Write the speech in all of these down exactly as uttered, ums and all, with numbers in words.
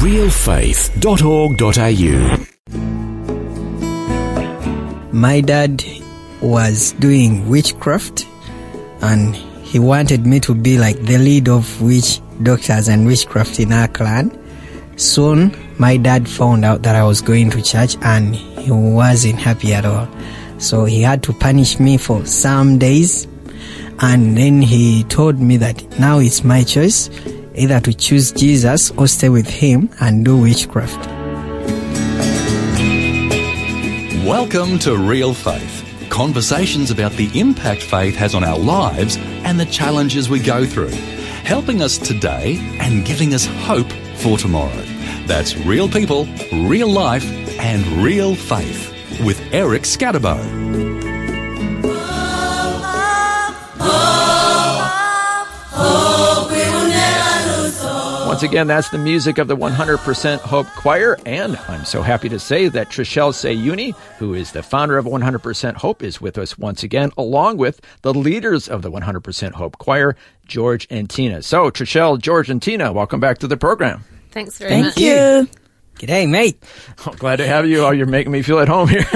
real faith dot org dot a u. My dad was doing witchcraft, and he wanted me to be like the lead of witch doctors and witchcraft in our clan. Soon, my dad found out that I was going to church, and he wasn't happy at all. So he had to punish me for some days, and then he told me that now it's my choice, either to choose Jesus or stay with him and do witchcraft. Welcome to Real Faith, conversations about the impact faith has on our lives and the challenges we go through, helping us today and giving us hope for tomorrow. That's real people, real life, and real faith with Eric Scatterbo. Once again, that's the music of the one hundred percent Hope Choir, and I'm so happy to say that Trishelle Sayuni, who is the founder of one hundred percent Hope, is with us once again, along with the leaders of the one hundred percent Hope Choir, George and Tina. So, Trishelle, George, and Tina, welcome back to the program. Thanks very Thank much. you. Thank you. G'day, mate. I'm glad to have you. Oh, you're making me feel at home here.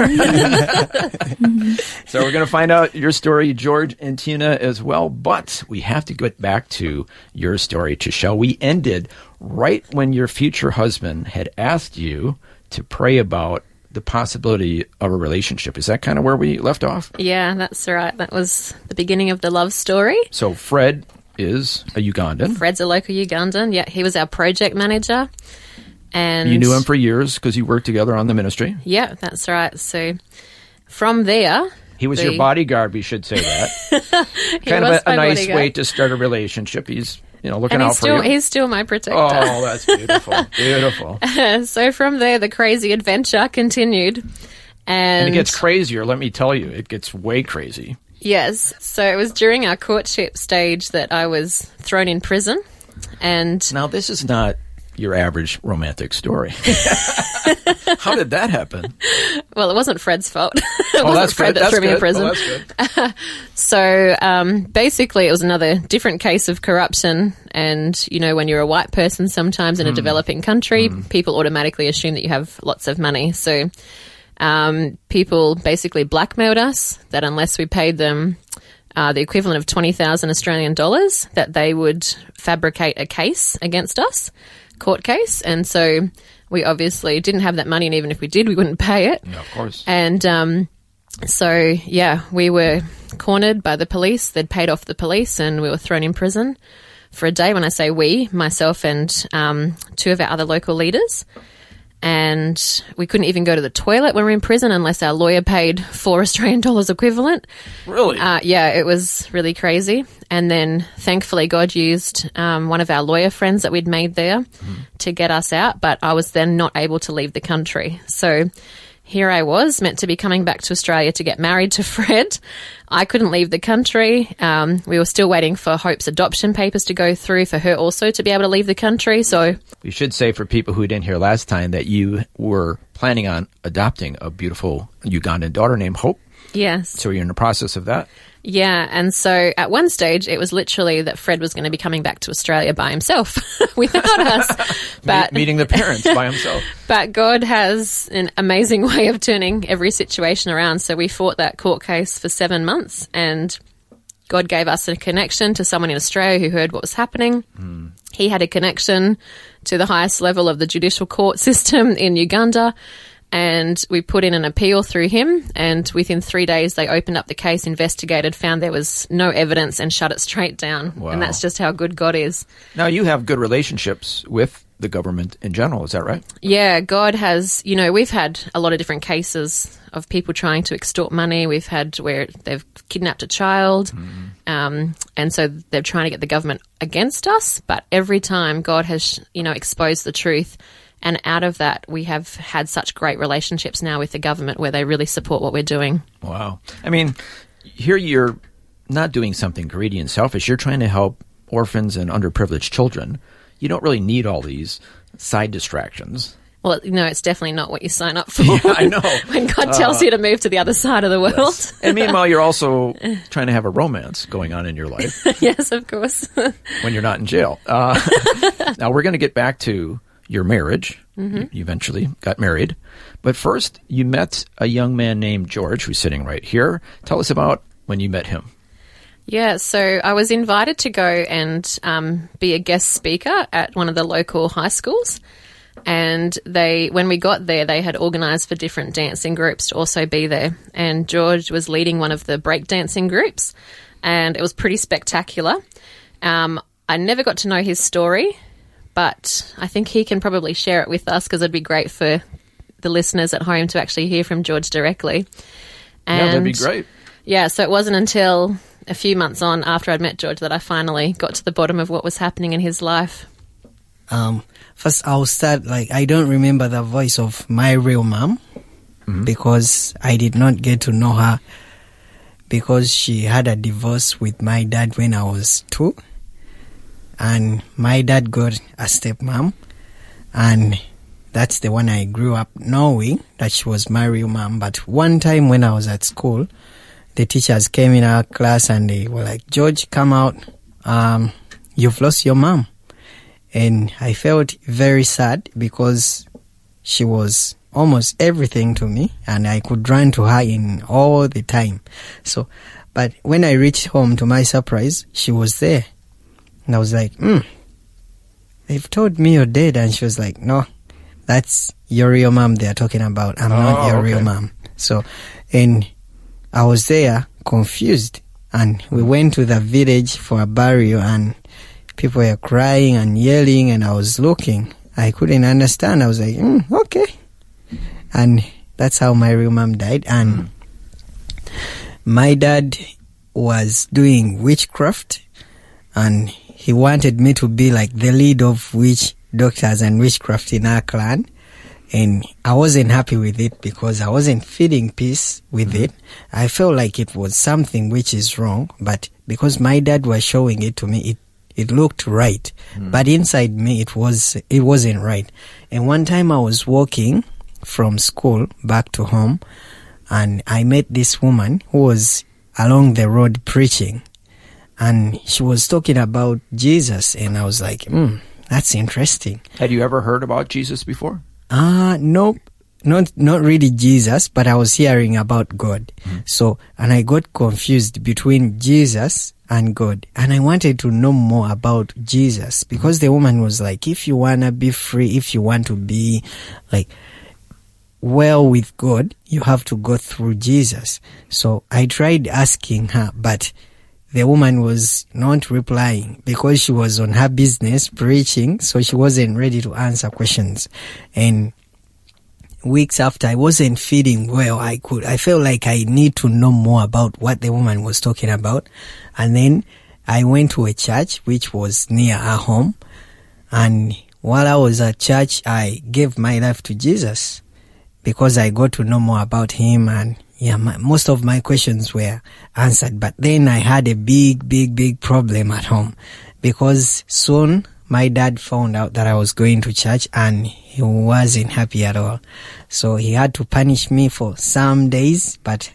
So we're going to find out your story, George and Tina, as well. But we have to get back to your story, Trishelle. We ended right when your future husband had asked you to pray about the possibility of a relationship. Is that kind of where we left off? Yeah, that's right. That was the beginning of the love story. So Fred is a Ugandan. Fred's a local Ugandan. Yeah, he was our project manager. And you knew him for years because you worked together on the ministry. Yeah, that's right. So from there... He was the, your bodyguard, we should say that. Kind of a, a nice bodyguard. way to start a relationship. He's, you know, looking and out still, for you. He's still my protector. Oh, that's beautiful. Beautiful. So from there, the crazy adventure continued. And, and it gets crazier, let me tell you. It gets way crazy. Yes. So it was during our courtship stage that I was thrown in prison. And now, this is not your average romantic story. How did that happen? Well, it wasn't Fred's fault. it oh, wasn't that's Fred good. that threw that's me good. in prison. Oh, that's good. So um, basically, it was another different case of corruption. And, you know, when you're a white person sometimes in a mm. developing country, mm. people automatically assume that you have lots of money. So um, people basically blackmailed us that unless we paid them Uh, the equivalent of twenty thousand Australian dollars, that they would fabricate a case against us, court case. And so we obviously didn't have that money, and even if we did, we wouldn't pay it. No, of course. And um, so, yeah, we were cornered by the police. They'd paid off the police, and we were thrown in prison for a day. When I say we, myself and um, two of our other local leaders. And we couldn't even go to the toilet when we were in prison unless our lawyer paid four Australian dollars equivalent. Really? Uh, yeah, it was really crazy. And then thankfully God used um, one of our lawyer friends that we'd made there mm. to get us out. But I was then not able to leave the country. So here I was, meant to be coming back to Australia to get married to Fred. I couldn't leave the country. Um, we were still waiting for Hope's adoption papers to go through for her also to be able to leave the country. So we should say for people who didn't hear last time that you were planning on adopting a beautiful Ugandan daughter named Hope. Yes. So you're in the process of that? Yeah, and so at one stage it was literally that Fred was going to be coming back to Australia by himself without us. But meeting the parents by himself. But God has an amazing way of turning every situation around. So we fought that court case for seven months and God gave us a connection to someone in Australia who heard what was happening. Mm. He had a connection to the highest level of the judicial court system in Uganda. And we put in an appeal through him, and within three days they opened up the case, investigated, found there was no evidence and shut it straight down. Wow. And that's just how good God is. Now, you have good relationships with the government in general, is that right? Yeah, God has, you know, we've had a lot of different cases of people trying to extort money. We've had where they've kidnapped a child, mm. um, and so they're trying to get the government against us. But every time God has, you know, exposed the truth. And out of that, we have had such great relationships now with the government where they really support what we're doing. Wow. I mean, here you're not doing something greedy and selfish. You're trying to help orphans and underprivileged children. You don't really need all these side distractions. Well, no, it's definitely not what you sign up for. Yeah, I know. When God tells uh, you to move to the other side of the world. Yes. And meanwhile, you're also trying to have a romance going on in your life. Yes, of course. When you're not in jail. Uh, now, we're going to get back to your marriage. Mm-hmm. You, you eventually got married. But first, you met a young man named George, who's sitting right here. Tell us about when you met him. Yeah, so I was invited to go and um, be a guest speaker at one of the local high schools. And they, when we got there, they had organised for different dancing groups to also be there. And George was leading one of the breakdancing groups, and it was pretty spectacular. Um, I never got to know his story, but I think he can probably share it with us because it'd be great for the listeners at home to actually hear from George directly. And yeah, that'd be great. Yeah, so it wasn't until a few months on after I'd met George that I finally got to the bottom of what was happening in his life. Um, first, I'll start, like, I don't remember the voice of my real mom mm-hmm. because I did not get to know her because she had a divorce with my dad when I was two. And my dad got a stepmom, and that's the one I grew up knowing that she was my real mom. But one time when I was at school, the teachers came in our class and they were like, George, come out. Um, you've lost your mom. And I felt very sad because she was almost everything to me and I could run to her in all the time. So, but when I reached home, to my surprise, she was there. And I was like, hmm, they've told me you're dead. And she was like, no, that's your real mom they're talking about. I'm oh, not your okay. real mom. So, and I was there confused, and we went to the village for a burial, and people were crying and yelling, and I was looking. I couldn't understand. I was like, mm, okay. And that's how my real mom died. And mm. my dad was doing witchcraft, and he wanted me to be like the lead of witch doctors and witchcraft in our clan. And I wasn't happy with it because I wasn't feeling peace with mm-hmm. it. I felt like it was something which is wrong, but because my dad was showing it to me, it, it looked right. Mm-hmm. But inside me, it was, it wasn't right. And one time I was walking from school back to home, and I met this woman who was along the road preaching, and she was talking about Jesus, and I was like, hmm, that's interesting. Had you ever heard about Jesus before? Uh, no, not, not really Jesus, but I was hearing about God. Mm-hmm. So, and I got confused between Jesus and God. And I wanted to know more about Jesus because the woman was like, if you want to be free, if you want to be like well with God, you have to go through Jesus. So I tried asking her, but the woman was not replying because she was on her business preaching, so she wasn't ready to answer questions. And weeks after, I wasn't feeling well. I could, I felt like I need to know more about what the woman was talking about. And then I went to a church which was near our home. And while I was at church, I gave my life to Jesus because I got to know more about him, and yeah, my, most of my questions were answered. But then I had a big, big, big problem at home because soon my dad found out that I was going to church and he wasn't happy at all. So he had to punish me for some days, but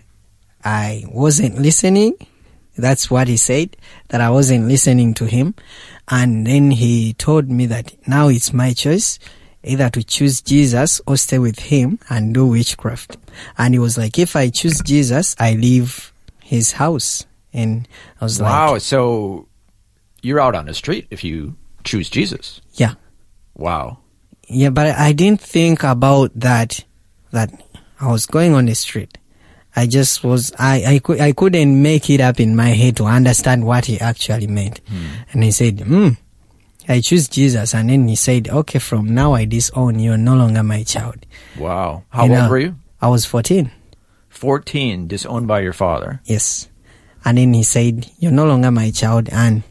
I wasn't listening. That's what he said, that I wasn't listening to him. And then he told me that now it's my choice, either to choose Jesus or stay with him and do witchcraft. And he was like, if I choose Jesus, I leave his house. And I was wow, like... Wow, so so you're out on the street if you choose Jesus. Yeah. Wow. Yeah, but I didn't think about that, that I was going on the street. I just was, I, I, could, I couldn't make it up in my head to understand what he actually meant. Hmm. And he said, hmm. I choose Jesus, and then he said, okay, from now I disown you, no longer my child. Wow. How you old know, were you? I was fourteen. fourteen, disowned by your father. Yes. And then he said, you're no longer my child. And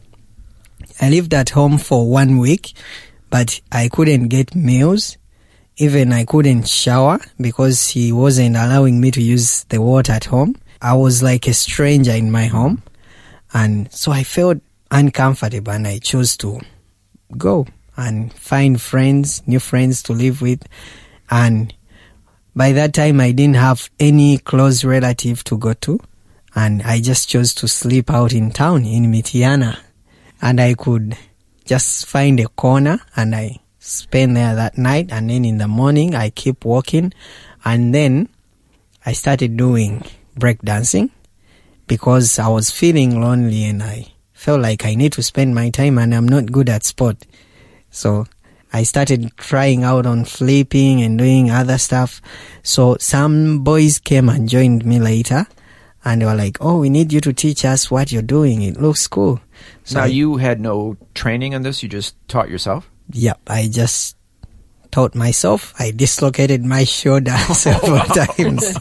I lived at home for one week, but I couldn't get meals. Even I couldn't shower because he wasn't allowing me to use the water at home. I was like a stranger in my home. And so I felt uncomfortable, and I chose to go and find friends, new friends to live with. And by that time, I didn't have any close relative to go to. And I just chose to sleep out in town in Mitiana. And I could just find a corner and I spend there that night, and then in the morning I keep walking, and then I started doing breakdancing because I was feeling lonely and I felt like I need to spend my time and I'm not good at sport. So I started trying out on flipping and doing other stuff. So some boys came and joined me later, and they were like, oh, we need you to teach us what you're doing. It looks cool. So now, I, you had no training in this? You just taught yourself? Yep, I just taught myself. I dislocated my shoulder several times.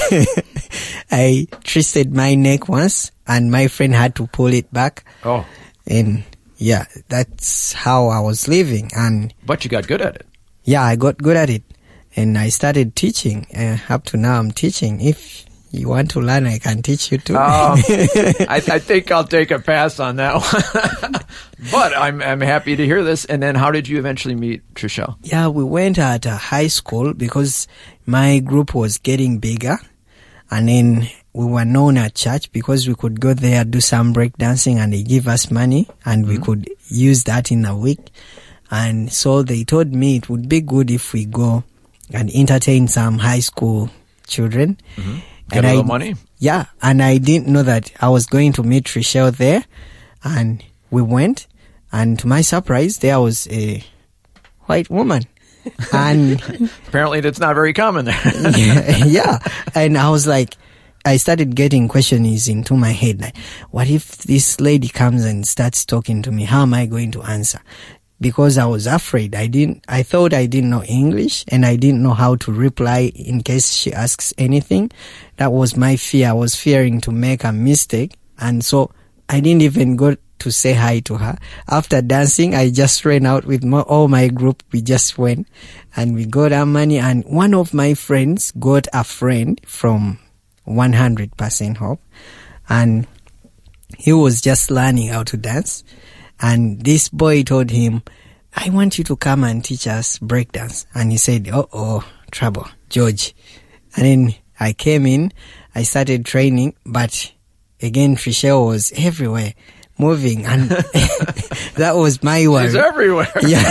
I twisted my neck once, and my friend had to pull it back. Oh. And yeah, that's how I was living. And but you got good at it. Yeah, I got good at it. And I started teaching. Uh, up to now, I'm teaching. If you want to learn, I can teach you too. Um, I, I think I'll take a pass on that one. But I'm I'm happy to hear this. And then how did you eventually meet Trishelle? Yeah, we went at a high school because my group was getting bigger. And then we were known at church because we could go there, do some breakdancing, and they give us money, and mm-hmm. we could use that in a week. And so they told me it would be good if we go and entertain some high school children. Mm-hmm. Get and a little I, money? Yeah, and I didn't know that I was going to meet Trishelle there. And we went, and to my surprise, there was a white woman. And apparently that's not very common there. yeah, yeah, and I was like, I started getting questions into my head, like, what if this lady comes and starts talking to me? How am I going to answer? Because I was afraid. I didn't, I thought I didn't know English, and I didn't know how to reply in case she asks anything. That was my fear. I was fearing to make a mistake, and so I didn't even go to say hi to her. After dancing, I just ran out with my, all my group. We just went and we got our money, and one of my friends got a friend from one hundred percent Hope, and he was just learning how to dance, and this boy told him, I want you to come and teach us breakdance. And he said, oh, oh, trouble, George. And then I came in, I started training, but again, Trishelle was everywhere, moving, and that was my worry. She's everywhere. Yeah.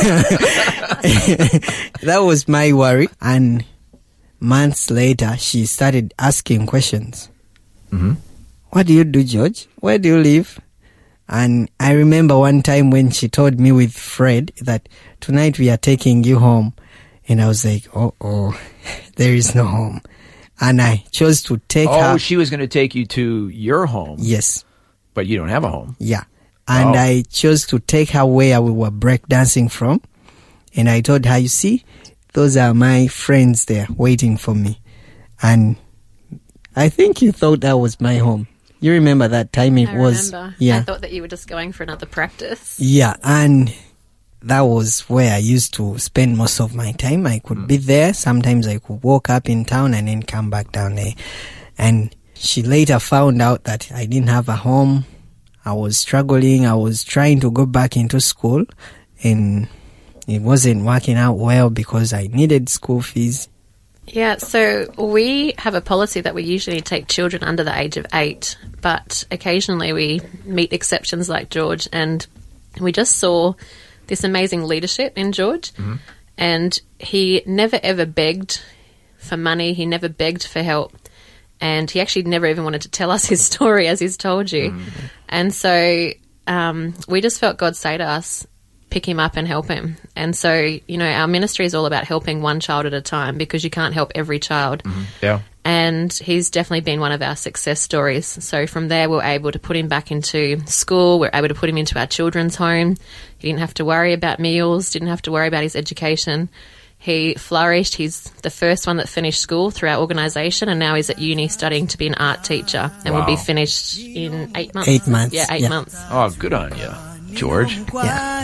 That was my worry. And months later, she started asking questions. Mm-hmm. What do you do, George? Where do you live? And I remember one time when she told me with Fred that tonight we are taking you home. And I was like, oh, oh, there is no home. And I chose to take oh, her. Oh, she was going to take you to your home. Yes. But you don't have a home. Yeah. And oh. I chose to take her where we were breakdancing from. And I told her, you see, those are my friends there waiting for me. And I think you thought that was my home. You remember that time it I was. Remember. Yeah. I thought that you were just going for another practice. Yeah. And that was where I used to spend most of my time. I could mm. be there. Sometimes I could walk up in town and then come back down there. And she later found out that I didn't have a home. I was struggling. I was trying to go back into school, and it wasn't working out well because I needed school fees. Yeah, so we have a policy that we usually take children under the age of eight, but occasionally we meet exceptions like George, and we just saw this amazing leadership in George, mm-hmm. and he never ever begged for money. He never begged for help. And he actually never even wanted to tell us his story, as he's told you. Mm-hmm. And so um, we just felt God say to us, pick him up and help him. And so, you know, our ministry is all about helping one child at a time because you can't help every child. Mm-hmm. Yeah. And he's definitely been one of our success stories. So from there, we we're able to put him back into school. We're able to put him into our children's home. He didn't have to worry about meals, didn't have to worry about his education. He flourished. He's the first one that finished school through our organisation, and now he's at uni studying to be an art teacher, and wow. will be finished in eight months. Eight months. Yeah, eight yeah. months. Oh, good on you, George. Yeah.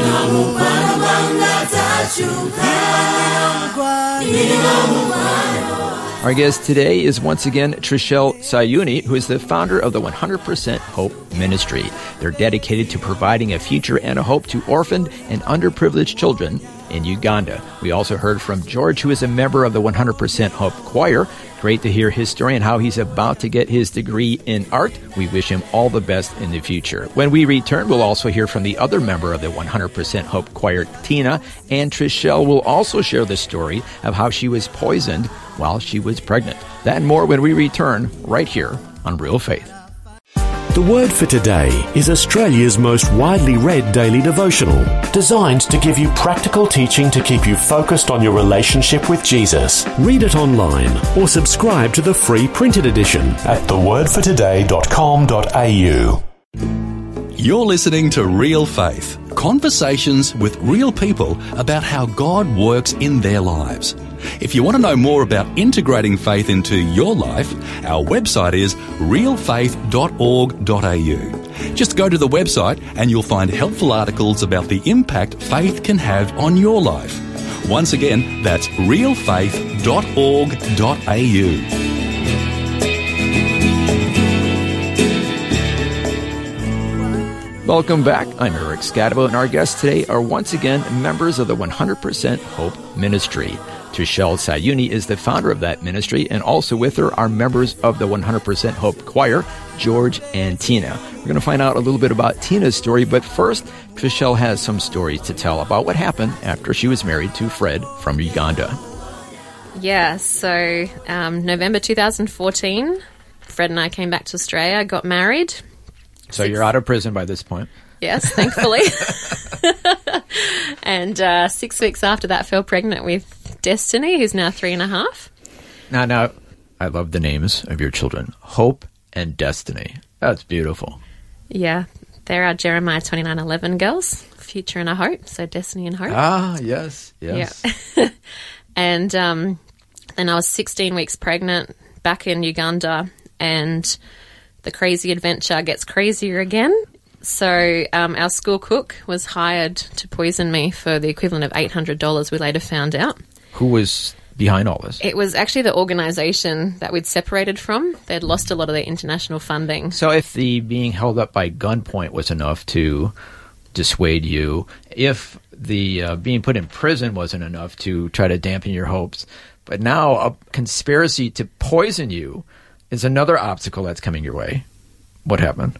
Our guest today is once again Trishelle Sayuni, who is the founder of the one hundred percent Hope Ministry. They're dedicated to providing a future and a hope to orphaned and underprivileged children in Uganda. We also heard from George, who is a member of the one hundred percent Hope Choir. Great to hear his story and how he's about to get his degree in art. We wish him all the best in the future. When we return, we'll also hear from the other member of the one hundred percent Hope Choir, Tina, and Trishelle will also share the story of how she was poisoned while she was pregnant. That and more when we return right here on Real Faith. The Word for Today is Australia's most widely read daily devotional, designed to give you practical teaching to keep you focused on your relationship with Jesus. Read it online or subscribe to the free printed edition at the word for today dot com dot a u. You're listening to Real Faith, conversations with real people about how God works in their lives. If you want to know more about integrating faith into your life, our website is real faith dot org dot a u. Just go to the website and you'll find helpful articles about the impact faith can have on your life. Once again, that's real faith dot org dot a u. Welcome back. I'm Eric Scatabo, and our guests today are once again members of the one hundred percent Hope Ministry. Trishelle Sayuni is the founder of that ministry, and also with her are members of the one hundred percent Hope Choir, George and Tina. We're going to find out a little bit about Tina's story, but first, Trishelle has some stories to tell about what happened after she was married to Fred from Uganda. Yeah, so um, November two thousand fourteen, Fred and I came back to Australia, got married. So Six. You're out of prison by this point. Yes, thankfully. And uh, six weeks after that, fell pregnant with Destiny, who's now three and a half. Now, now, I love the names of your children, Hope and Destiny. That's beautiful. Yeah, they're our Jeremiah twenty-nine eleven girls, Future and a Hope, so Destiny and Hope. Ah, yes, yes. Yeah. And um, then I was sixteen weeks pregnant back in Uganda, and the crazy adventure gets crazier again. So um, our school cook was hired to poison me for the equivalent of eight hundred dollars, we later found out. Who was behind all this? It was actually the organisation that we'd separated from. They'd lost a lot of their international funding. So if the being held up by gunpoint was enough to dissuade you, if the uh, being put in prison wasn't enough to try to dampen your hopes, but now a conspiracy to poison you is another obstacle that's coming your way. What happened?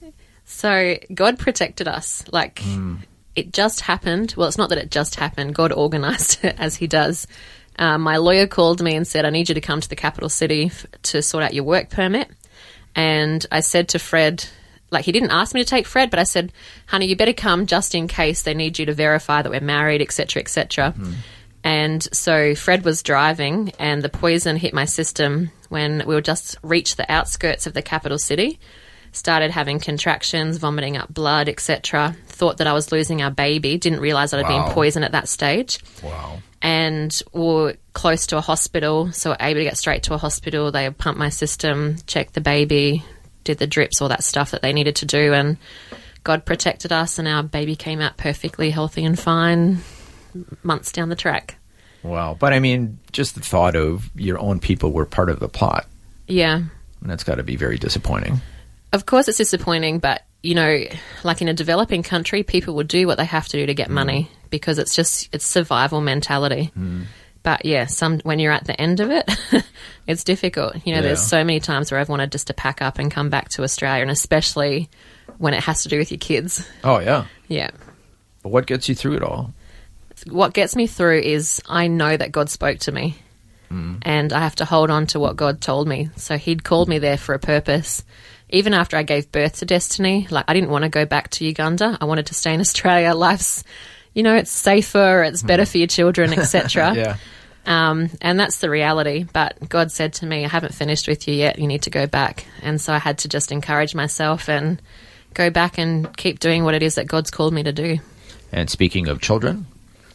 So God protected us. Like, mm. It just happened. Well, it's not that it just happened. God organised it as he does. Um, my lawyer called me and said, I need you to come to the capital city f- to sort out your work permit. And I said to Fred, like, he didn't ask me to take Fred, but I said, honey, you better come just in case they need you to verify that we're married, et cetera, et cetera. Mm. And so Fred was driving and the poison hit my system when we were just reached the outskirts of the capital city. Started having contractions, vomiting up blood, et cetera. Thought that I was losing our baby. Didn't realise that I'd wow. been poisoned at that stage. Wow. And we were close to a hospital, so we were able to get straight to a hospital. They pumped my system, checked the baby, did the drips, all that stuff that they needed to do, and God protected us, and our baby came out perfectly healthy and fine months down the track. Wow. But, I mean, just the thought of your own people were part of the plot. Yeah. And that's got to be very disappointing. Of course it's disappointing, but, you know, like in a developing country, people will do what they have to do to get mm. money because it's just, it's survival mentality. Mm. But, yeah, some when you're at the end of it, it's difficult. You know, yeah. There's so many times where I've wanted just to pack up and come back to Australia, and especially when it has to do with your kids. Oh, yeah. Yeah. But what gets you through it all? What gets me through is I know that God spoke to me, mm. and I have to hold on to what God told me. So he'd called me there for a purpose. Even after I gave birth to Destiny, like I didn't want to go back to Uganda. I wanted to stay in Australia. Life's, you know, it's safer, it's better mm. for your children, et cetera. Yeah. Um, and that's the reality. But God said to me, I haven't finished with you yet. You need to go back. And so I had to just encourage myself and go back and keep doing what it is that God's called me to do. And speaking of children?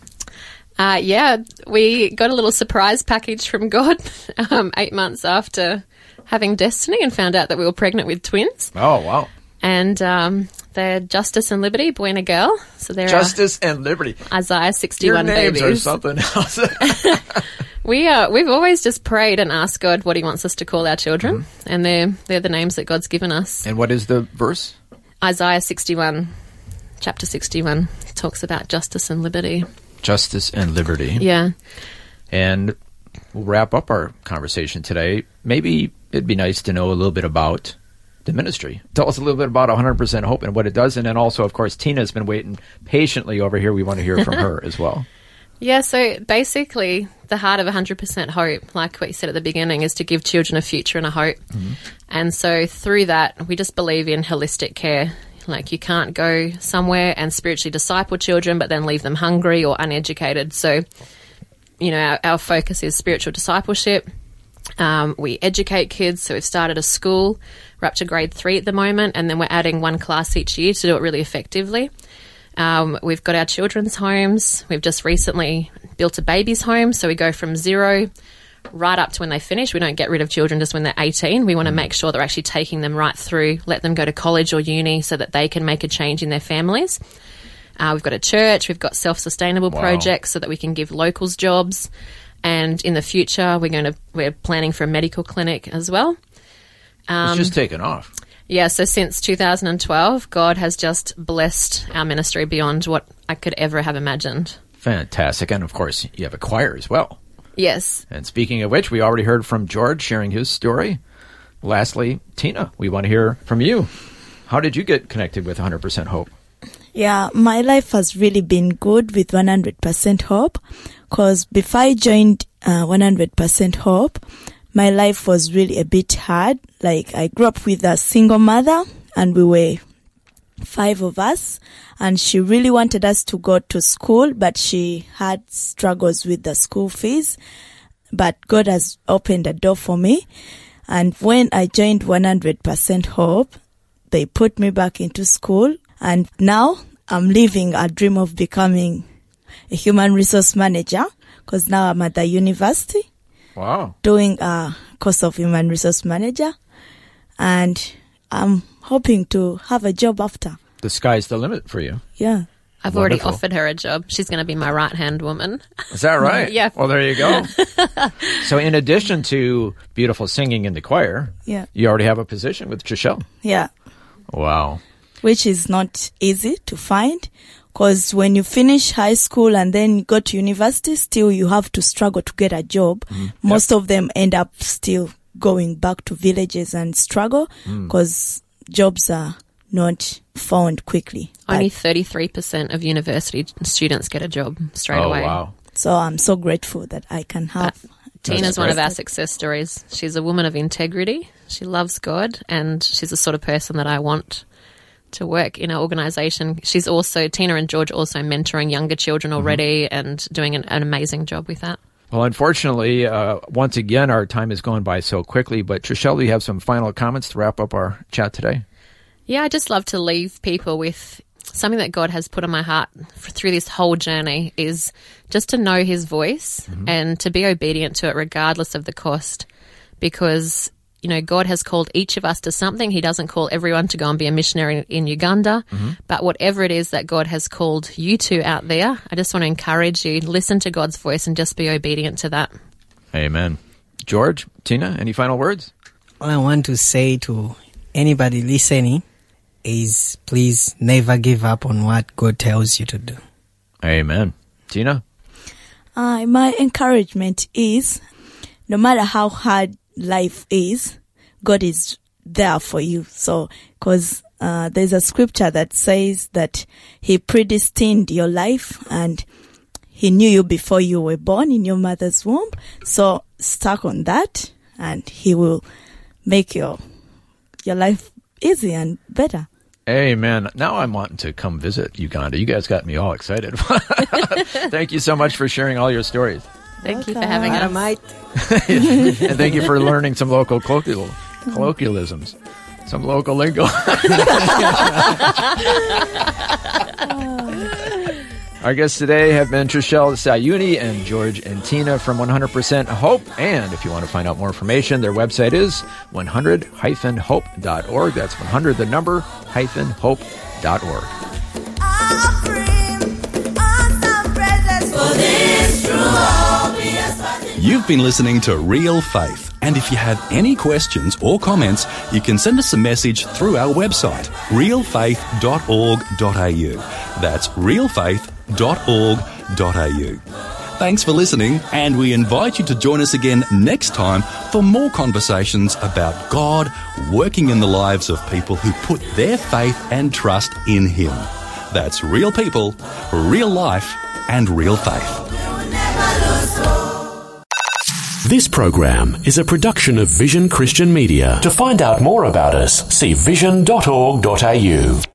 Uh, yeah, we got a little surprise package from God um, eight months after having Destiny and found out that we were pregnant with twins. Oh, wow. And um, they're Justice and Liberty, boy and a girl. So they're Justice and Liberty. Isaiah sixty-one Your names babies. Or something else. we uh, we've always just prayed and asked God what he wants us to call our children. Mm-hmm. And they're, they're the names that God's given us. And what is the verse? Isaiah sixty-one, chapter sixty-one, talks about justice and liberty. Justice and liberty. Yeah. And we'll wrap up our conversation today. Maybe it'd be nice to know a little bit about the ministry. Tell us a little bit about one hundred percent Hope and what it does. And then also, of course, Tina's been waiting patiently over here. We want to hear from her as well. Yeah, so basically the heart of one hundred percent Hope, like what you said at the beginning, is to give children a future and a hope. Mm-hmm. And so through that, we just believe in holistic care. Like, you can't go somewhere and spiritually disciple children but then leave them hungry or uneducated. So, you know, our, our focus is spiritual discipleship. Um, we educate kids, so we've started a school. We're up to grade three at the moment, and then we're adding one class each year to do it really effectively. Um, we've got our children's homes. We've just recently built a baby's home, so we go from zero right up to when they finish. We don't get rid of children just when they're eighteen. We want to make sure they're actually taking them right through, let them go to college or uni so that they can make a change in their families. Uh, we've got a church. We've got self-sustainable Wow. projects so that we can give locals jobs. And in the future, we're going to we're planning for a medical clinic as well. It's just taken off. Yeah, so since two thousand twelve, God has just blessed our ministry beyond what I could ever have imagined. Fantastic. And, of course, you have a choir as well. Yes. And speaking of which, we already heard from George sharing his story. Lastly, Tina, we want to hear from you. How did you get connected with one hundred percent Hope? Yeah, my life has really been good with one hundred percent Hope, because before I joined uh, one hundred percent Hope, my life was really a bit hard. Like, I grew up with a single mother, and we were five of us, and she really wanted us to go to school, but she had struggles with the school fees. But God has opened a door for me. And when I joined one hundred percent Hope, they put me back into school. And now I'm living a dream of becoming a human resource manager, because now I'm at the university. Wow. Doing a course of human resource manager. And I'm hoping to have a job after. The sky's the limit for you. Yeah. I've already Wonderful. offered her a job. She's going to be my right-hand woman. Is that right? Yeah. Well, there you go. So in addition to beautiful singing in the choir, Yeah. you already have a position with Trishelle. Yeah. Wow. Which is not easy to find, because when you finish high school and then you go to university, still you have to struggle to get a job. Mm-hmm. Most yep. of them end up still going back to villages and struggle, because mm. jobs are not found quickly. Only But- thirty-three percent of university students get a job straight Oh, away. wow. So I'm so grateful that I can have. Tina's one great. of our success stories. She's a woman of integrity. She loves God, and she's the sort of person that I want to work in our organisation. She's also, Tina and George, also mentoring younger children already mm-hmm. and doing an, an amazing job with that. Well, unfortunately, uh, once again, our time is going by so quickly. But Trishelle, do you have some final comments to wrap up our chat today? Yeah, I just love to leave people with something that God has put on my heart through this whole journey, is just to know his voice mm-hmm. and to be obedient to it regardless of the cost, because, you know, God has called each of us to something. He doesn't call everyone to go and be a missionary in Uganda, mm-hmm. but whatever it is that God has called you to out there, I just want to encourage you, listen to God's voice and just be obedient to that. Amen. George, Tina, any final words? All I want to say to anybody listening is, please never give up on what God tells you to do. Amen. Tina? Uh, my encouragement is, no matter how hard life is, God is there for you. So, because uh, there's a scripture that says that he predestined your life and he knew you before you were born in your mother's womb. So, stuck on that, and he will make your your life easy and better. Amen. Now I'm wanting to come visit Uganda. You guys got me all excited. Thank you so much for sharing all your stories. Thank you for having us. And thank you for learning some local colloquial, colloquialisms, some local lingo. Our guests today have been Trishelle Sayuni and George and Tina from one hundred percent Hope. And if you want to find out more information, their website is one hundred dash hope dot org. That's one hundred, the number, hyphen hope dot org. You've been listening to Real Faith, and if you have any questions or comments, you can send us a message through our website, real faith dot org dot a u. That's real faith dot org dot a u. Thanks for listening, and we invite you to join us again next time for more conversations about God working in the lives of people who put their faith and trust in Him. That's real people, real life, and real faith. This program is a production of Vision Christian Media. To find out more about us, see vision dot org dot a u.